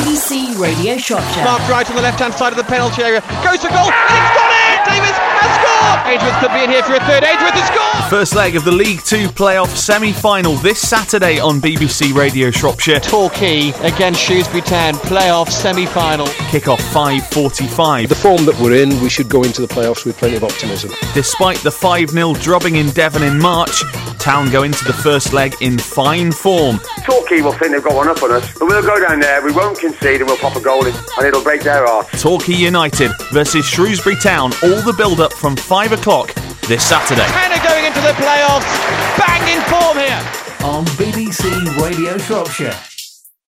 BBC Radio Shropshire. Mark Wright on the left-hand side of the penalty area. Goes for goal, and it's got it! Davis has scored! Ainsworth could be in here for a third. Ainsworth has scored! First leg of the League Two playoff semi-final this Saturday on BBC Radio Shropshire. Torquay against Shrewsbury Town, playoff semi-final. Kick-off 5:45. The form that we're in, we should go into the playoffs with plenty of optimism. Despite the 5-0 drubbing in Devon in March, Town go into the first leg in fine form. Torquay will think they've got one up on us, but we'll go down there, we won't concede and we'll pop a goal in, and it'll break their heart. Torquay United versus Shrewsbury Town, all the build-up from 5 o'clock this Saturday. Hannah going into the playoffs, bang in form here. On BBC Radio Shropshire.